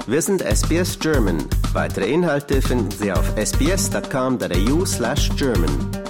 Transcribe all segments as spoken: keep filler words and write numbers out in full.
Wir sind S B S German. Weitere Inhalte finden Sie auf sbs.com.au slash German.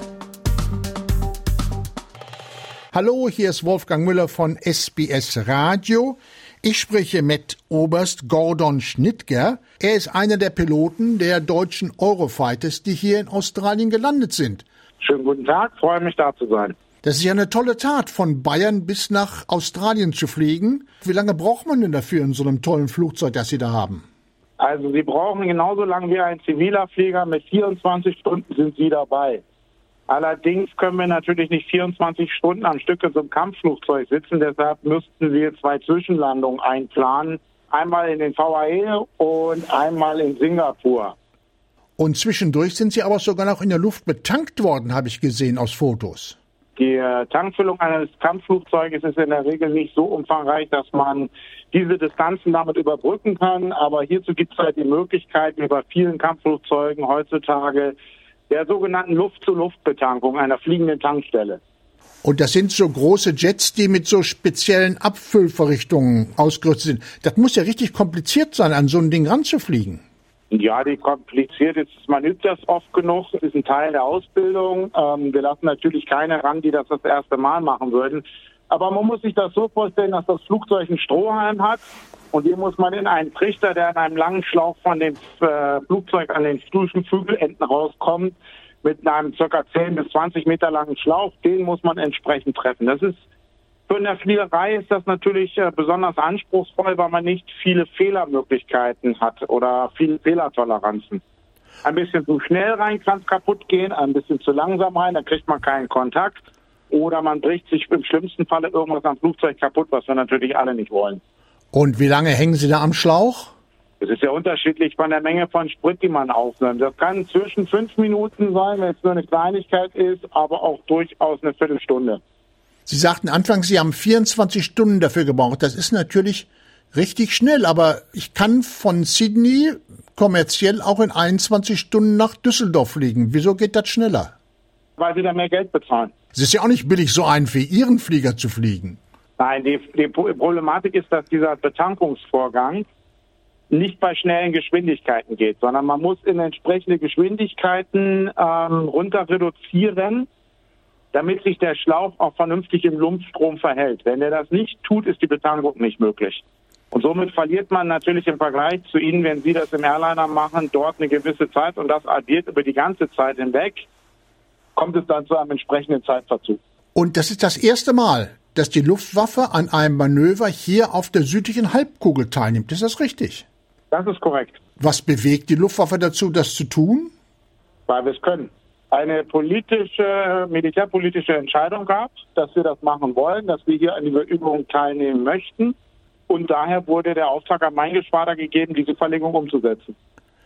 Hallo, hier ist Wolfgang Müller von S B S Radio. Ich spreche mit Oberst Gordon Schnittger. Er ist einer der Piloten der deutschen Eurofighters, die hier in Australien gelandet sind. Schönen guten Tag, freue mich da zu sein. Das ist ja eine tolle Tat, von Bayern bis nach Australien zu fliegen. Wie lange braucht man denn dafür in so einem tollen Flugzeug, das Sie da haben? Also Sie brauchen genauso lange wie ein ziviler Flieger. Mit vierundzwanzig Stunden sind Sie dabei. Allerdings können wir natürlich nicht vierundzwanzig Stunden am Stück in so einem Kampfflugzeug sitzen. Deshalb müssten wir zwei Zwischenlandungen einplanen. Einmal in den V A E und einmal in Singapur. Und zwischendurch sind Sie aber sogar noch in der Luft betankt worden, habe ich gesehen aus Fotos. Die Tankfüllung eines Kampfflugzeuges ist in der Regel nicht so umfangreich, dass man diese Distanzen damit überbrücken kann. Aber hierzu gibt es halt die Möglichkeit, wie bei vielen Kampfflugzeugen heutzutage, der sogenannten Luft-zu-Luft-Betankung einer fliegenden Tankstelle. Und das sind so große Jets, die mit so speziellen Abfüllverrichtungen ausgerüstet sind. Das muss ja richtig kompliziert sein, an so ein Ding ranzufliegen. Ja, die kompliziert ist, man übt das oft genug, das ist ein Teil der Ausbildung. Ähm, wir lassen natürlich keine ran, die das das erste Mal machen würden. Aber man muss sich das so vorstellen, dass das Flugzeug einen Strohhalm hat und den muss man in einen Trichter, der an einem langen Schlauch von dem äh, Flugzeug an den Flügelenden rauskommt, mit einem ca. zehn bis zwanzig Meter langen Schlauch, den muss man entsprechend treffen. Das ist Für in der Fliegerei ist das natürlich äh, besonders anspruchsvoll, weil man nicht viele Fehlermöglichkeiten hat oder viele Fehlertoleranzen. Ein bisschen zu schnell rein kann es kaputt gehen, ein bisschen zu langsam rein, dann kriegt man keinen Kontakt. Oder man bricht sich im schlimmsten Falle irgendwas am Flugzeug kaputt, was wir natürlich alle nicht wollen. Und wie lange hängen Sie da am Schlauch? Es ist ja unterschiedlich von der Menge von Sprit, die man aufnimmt. Das kann zwischen fünf Minuten sein, wenn es nur eine Kleinigkeit ist, aber auch durchaus eine Viertelstunde. Sie sagten anfangs, Sie haben vierundzwanzig Stunden dafür gebraucht. Das ist natürlich richtig schnell, aber ich kann von Sydney kommerziell auch in einundzwanzig Stunden nach Düsseldorf fliegen. Wieso geht das schneller? Weil Sie da mehr Geld bezahlen. Es ist ja auch nicht billig, so einen für Ihren Flieger zu fliegen. Nein, die, die Problematik ist, dass dieser Betankungsvorgang nicht bei schnellen Geschwindigkeiten geht, sondern man muss in entsprechende Geschwindigkeiten ähm, runter reduzieren, damit sich der Schlauch auch vernünftig im Luftstrom verhält. Wenn er das nicht tut, ist die Betankung nicht möglich. Und somit verliert man natürlich im Vergleich zu Ihnen, wenn Sie das im Airliner machen, dort eine gewisse Zeit und das addiert über die ganze Zeit hinweg, kommt es dann zu einem entsprechenden Zeitverzug. Und das ist das erste Mal, dass die Luftwaffe an einem Manöver hier auf der südlichen Halbkugel teilnimmt. Ist das richtig? Das ist korrekt. Was bewegt die Luftwaffe dazu, das zu tun? Weil wir es können. Eine politische, militärpolitische Entscheidung gab, dass wir das machen wollen, dass wir hier an dieser Übung teilnehmen möchten. Und daher wurde der Auftrag an mein Geschwader gegeben, diese Verlegung umzusetzen.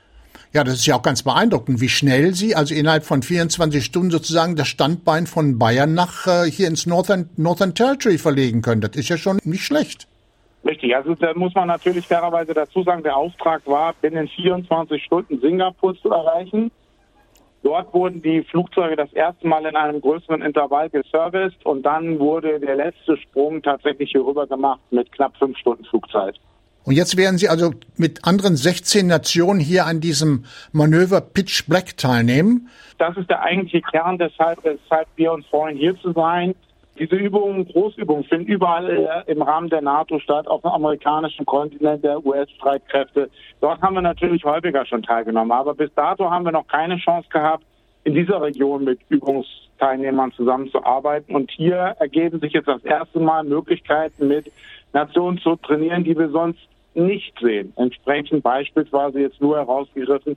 Ja, das ist ja auch ganz beeindruckend, wie schnell Sie, also innerhalb von vierundzwanzig Stunden sozusagen das Standbein von Bayern nach äh, hier ins Northern, Northern Territory verlegen können. Das ist ja schon nicht schlecht. Richtig, also da muss man natürlich fairerweise dazu sagen, der Auftrag war, binnen vierundzwanzig Stunden Singapur zu erreichen. Dort wurden die Flugzeuge das erste Mal in einem größeren Intervall geserviced und dann wurde der letzte Sprung tatsächlich hier rüber gemacht mit knapp fünf Stunden Flugzeit. Und jetzt werden Sie also mit anderen sechzehn Nationen hier an diesem Manöver Pitch Black teilnehmen. Das ist der eigentliche Kern, deshalb, weshalb wir uns freuen, hier zu sein. Diese Übungen, Großübungen, finden überall im Rahmen der NATO statt, auf dem amerikanischen Kontinent der U S-Streitkräfte. Dort haben wir natürlich häufiger schon teilgenommen, aber bis dato haben wir noch keine Chance gehabt, in dieser Region mit Übungsteilnehmern zusammenzuarbeiten. Und hier ergeben sich jetzt das erste Mal Möglichkeiten, mit Nationen zu trainieren, die wir sonst nicht sehen. Entsprechend beispielsweise jetzt nur herausgegriffen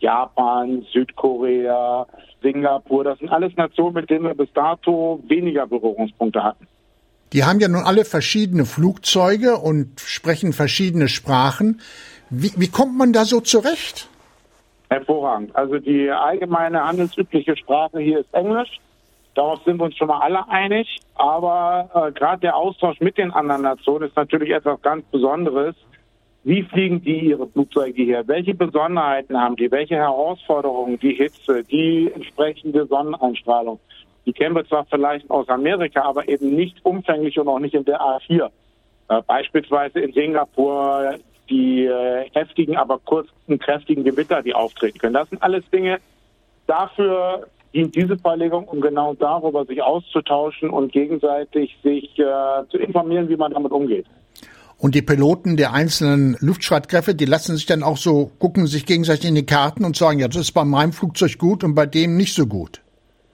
Japan, Südkorea, Singapur, das sind alles Nationen, mit denen wir bis dato weniger Berührungspunkte hatten. Die haben ja nun alle verschiedene Flugzeuge und sprechen verschiedene Sprachen. Wie, wie kommt man da so zurecht? Hervorragend. Also die allgemeine handelsübliche Sprache hier ist Englisch. Darauf sind wir uns schon mal alle einig. Aber äh, gerade der Austausch mit den anderen Nationen ist natürlich etwas ganz Besonderes. Wie fliegen die ihre Flugzeuge hier? Welche Besonderheiten haben die? Welche Herausforderungen? Die Hitze, die entsprechende Sonneneinstrahlung. Die kennen wir zwar vielleicht aus Amerika, aber eben nicht umfänglich und auch nicht in der A vier. Äh, beispielsweise in Singapur die äh, heftigen, aber kurzen, kräftigen Gewitter, die auftreten können. Das sind alles Dinge, dafür dient diese Verlegung, um genau darüber sich auszutauschen und gegenseitig sich äh, zu informieren, wie man damit umgeht. Und die Piloten der einzelnen Luftstreitkräfte, die lassen sich dann auch so, gucken sich gegenseitig in die Karten und sagen, ja, das ist bei meinem Flugzeug gut und bei dem nicht so gut.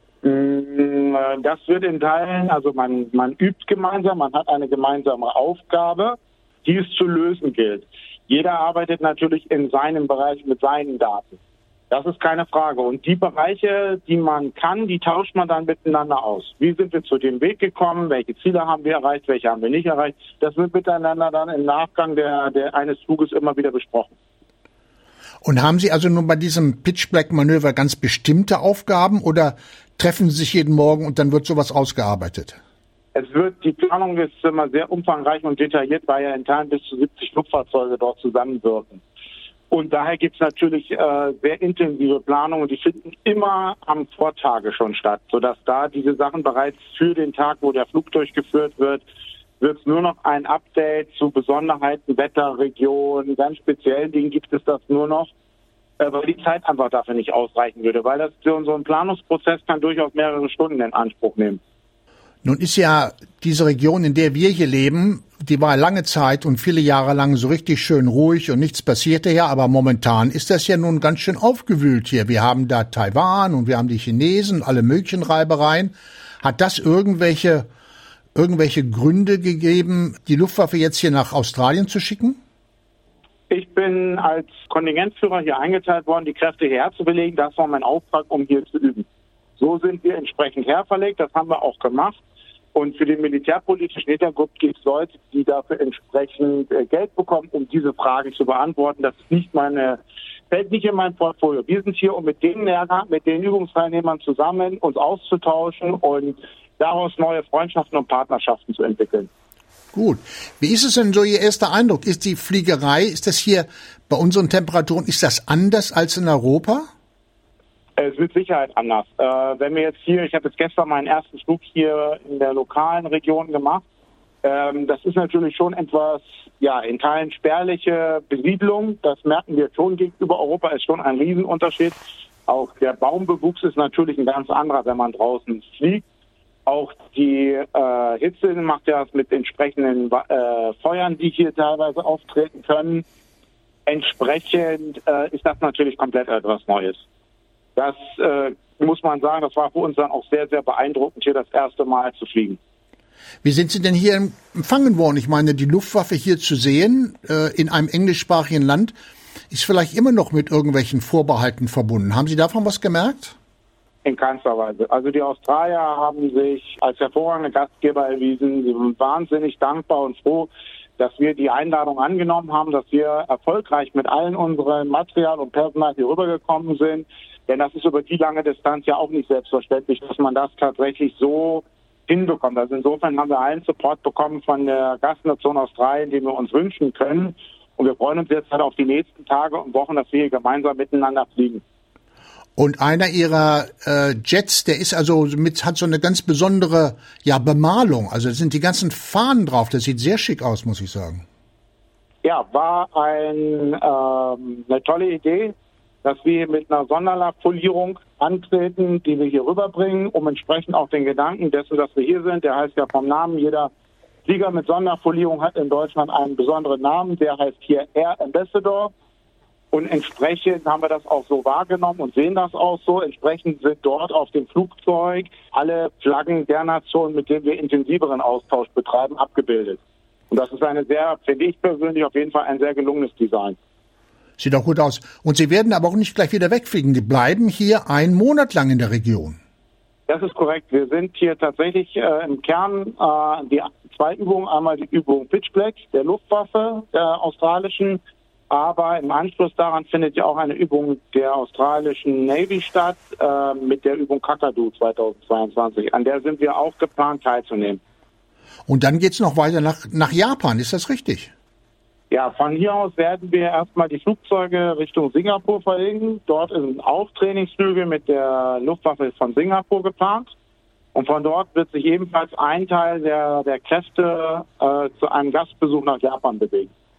Das wird in Teilen, also man, man übt gemeinsam, man hat eine gemeinsame Aufgabe, die es zu lösen gilt. Jeder arbeitet natürlich in seinem Bereich mit seinen Daten. Das ist keine Frage. Und die Bereiche, die man kann, die tauscht man dann miteinander aus. Wie sind wir zu dem Weg gekommen? Welche Ziele haben wir erreicht? Welche haben wir nicht erreicht? Das wird miteinander dann im Nachgang der, der eines Fluges immer wieder besprochen. Und haben Sie also nun bei diesem Pitch-Black-Manöver ganz bestimmte Aufgaben oder treffen Sie sich jeden Morgen und dann wird sowas ausgearbeitet? Es wird, die Planung ist immer sehr umfangreich und detailliert, weil ja in Teilen bis zu siebzig Luftfahrzeuge dort zusammenwirken. Und daher gibt es natürlich äh, sehr intensive Planungen, die finden immer am Vortage schon statt, sodass da diese Sachen bereits für den Tag, wo der Flug durchgeführt wird, wird es nur noch ein Update zu Besonderheiten, Wetter, Region, ganz speziellen Dingen gibt es das nur noch, äh, weil die Zeit einfach dafür nicht ausreichen würde, weil das so, so ein Planungsprozess kann durchaus mehrere Stunden in Anspruch nehmen. Nun ist ja diese Region, in der wir hier leben, die war lange Zeit und viele Jahre lang so richtig schön ruhig und nichts passierte ja, aber momentan ist das ja nun ganz schön aufgewühlt hier. Wir haben da Taiwan und wir haben die Chinesen, alle möglichen Reibereien. Hat das irgendwelche, irgendwelche Gründe gegeben, die Luftwaffe jetzt hier nach Australien zu schicken? Ich bin als Kontingentführer hier eingeteilt worden, die Kräfte hierher zu belegen. Das war mein Auftrag, um hier zu üben. So sind wir entsprechend herverlegt, das haben wir auch gemacht. Und für den militärpolitischen Hintergrund gibt es Leute, die dafür entsprechend äh, Geld bekommen, um diese Fragen zu beantworten. Das ist nicht meine, fällt nicht in mein Portfolio. Wir sind hier, um mit den Lehrern, mit den Übungsteilnehmern zusammen uns auszutauschen und daraus neue Freundschaften und Partnerschaften zu entwickeln. Gut. Wie ist es denn so Ihr erster Eindruck? Ist die Fliegerei, ist das hier bei unseren Temperaturen, ist das anders als in Europa? Es wird Sicherheit anders. Äh, wenn wir jetzt hier, ich habe jetzt gestern meinen ersten Flug hier in der lokalen Region gemacht. Ähm, das ist natürlich schon etwas, ja, in Teilen spärliche Besiedlung. Das merken wir schon gegenüber Europa, ist schon ein Riesenunterschied. Auch der Baumbewuchs ist natürlich ein ganz anderer, wenn man draußen fliegt. Auch die äh, Hitze macht ja mit entsprechenden äh, Feuern, die hier teilweise auftreten können. Entsprechend äh, ist das natürlich komplett etwas Neues. Das äh, muss man sagen, das war für uns dann auch sehr, sehr beeindruckend, hier das erste Mal zu fliegen. Wie sind Sie denn hier empfangen worden? Ich meine, die Luftwaffe hier zu sehen, äh, in einem englischsprachigen Land, ist vielleicht immer noch mit irgendwelchen Vorbehalten verbunden. Haben Sie davon was gemerkt? In keinster Weise. Also die Australier haben sich als hervorragende Gastgeber erwiesen. Sie sind wahnsinnig dankbar und froh, dass wir die Einladung angenommen haben, dass wir erfolgreich mit allen unserem Material und Personal hier rübergekommen sind. Denn das ist über die lange Distanz ja auch nicht selbstverständlich, dass man das tatsächlich so hinbekommt. Also insofern haben wir allen Support bekommen von der Gastnation Australien, den wir uns wünschen können. Und wir freuen uns jetzt halt auf die nächsten Tage und Wochen, dass wir hier gemeinsam miteinander fliegen. Und einer Ihrer äh, Jets, der ist also mit, hat so eine ganz besondere, ja, Bemalung. Also da sind die ganzen Fahnen drauf. Das sieht sehr schick aus, muss ich sagen. Ja, war ein, ähm, eine tolle Idee, dass wir mit einer Sonderlackfolierung antreten, die wir hier rüberbringen, um entsprechend auch den Gedanken dessen, dass wir hier sind, der heißt ja vom Namen, jeder Flieger mit Sonderfolierung hat in Deutschland einen besonderen Namen, der heißt hier Air Ambassador. Und entsprechend haben wir das auch so wahrgenommen und sehen das auch so. Entsprechend sind dort auf dem Flugzeug alle Flaggen der Nation, mit denen wir intensiveren Austausch betreiben, abgebildet. Und das ist eine sehr, finde ich persönlich auf jeden Fall ein sehr gelungenes Design. Sieht auch gut aus. Und Sie werden aber auch nicht gleich wieder wegfliegen. Die bleiben hier einen Monat lang in der Region. Das ist korrekt. Wir sind hier tatsächlich äh, im Kern äh, die zwei Übungen. Einmal die Übung Pitch Black der Luftwaffe, der australischen. Aber im Anschluss daran findet ja auch eine Übung der australischen Navy statt, äh, mit der Übung Kakadu zweitausendzweiundzwanzig. An der sind wir auch geplant teilzunehmen. Und dann geht's noch weiter nach, nach Japan. Ist das richtig? Ja, von hier aus werden wir erstmal die Flugzeuge Richtung Singapur verlegen. Dort sind auch Trainingsflüge mit der Luftwaffe von Singapur geplant. Und von dort wird sich ebenfalls ein Teil der, der Kräfte äh, zu einem Gastbesuch nach Japan bewegen.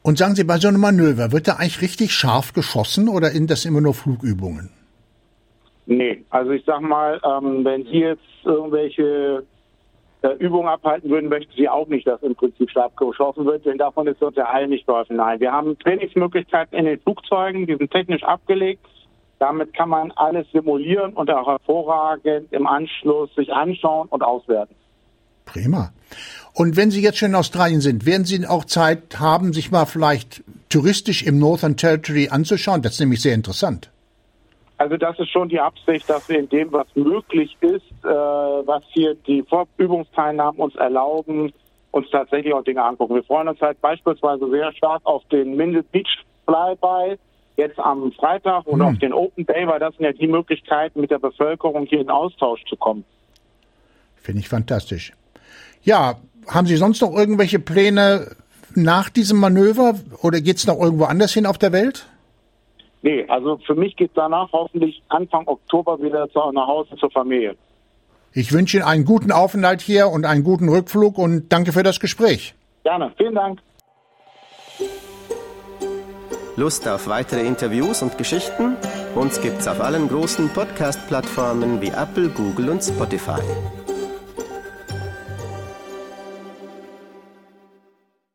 Und sagen Sie, bei so einem Manöver, wird da eigentlich richtig scharf geschossen oder sind das immer nur Flugübungen? Nee, also ich sag mal, ähm, wenn Sie jetzt irgendwelche äh, Übungen abhalten würden, möchten Sie auch nicht, dass im Prinzip scharf geschossen wird, denn davon ist uns ja allen nicht geholfen. Nein, wir haben Trainingsmöglichkeiten in den Flugzeugen, die sind technisch abgelegt. Damit kann man alles simulieren und auch hervorragend im Anschluss sich anschauen und auswerten. Prima. Und wenn Sie jetzt schon in Australien sind, werden Sie auch Zeit haben, sich mal vielleicht touristisch im Northern Territory anzuschauen? Das ist nämlich sehr interessant. Also das ist schon die Absicht, dass wir in dem, was möglich ist, äh, was hier die Übungsteilnahmen uns erlauben, uns tatsächlich auch Dinge angucken. Wir freuen uns halt beispielsweise sehr stark auf den Mindel Beach Flyby jetzt am Freitag und hm. auf den Open Day, weil das sind ja die Möglichkeiten, mit der Bevölkerung hier in Austausch zu kommen. Finde ich fantastisch. Ja, haben Sie sonst noch irgendwelche Pläne nach diesem Manöver oder geht es noch irgendwo anders hin auf der Welt? Nee, also für mich geht danach hoffentlich Anfang Oktober wieder zu, nach Hause zur Familie. Ich wünsche Ihnen einen guten Aufenthalt hier und einen guten Rückflug und danke für das Gespräch. Gerne, vielen Dank. Lust auf weitere Interviews und Geschichten? Uns gibt's auf allen großen Podcast-Plattformen wie Apple, Google und Spotify.